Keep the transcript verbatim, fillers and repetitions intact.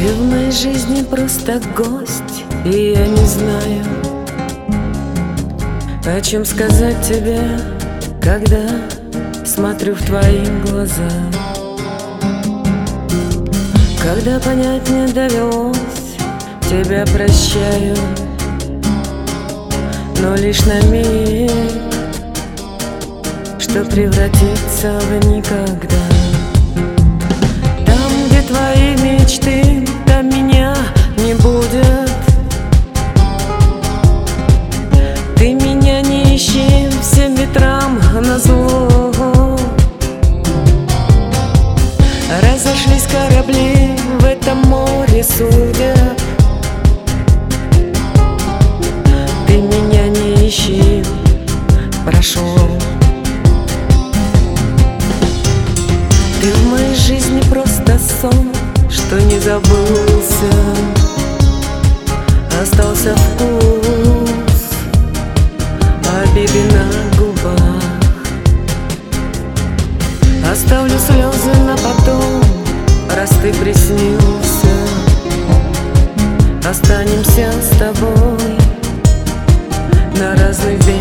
Ты в моей жизни просто гость, и я не знаю, о чем сказать тебе, когда смотрю в твои глаза. Когда понять не довелось, тебя прощаю, но лишь на миг, что превратится в никогда. Там, где твои мечты, там меня не будет. Ты меня не ищи всем ветрам назло. Разошлись корабли в этом море судеб. Ты меня не ищи, прошу. Ты в моей жизни просто сон, что не забылся. Остался вкус обиды на губах. Оставлю слезы на потом, раз ты приснился. Останемся с тобой на разных берегах.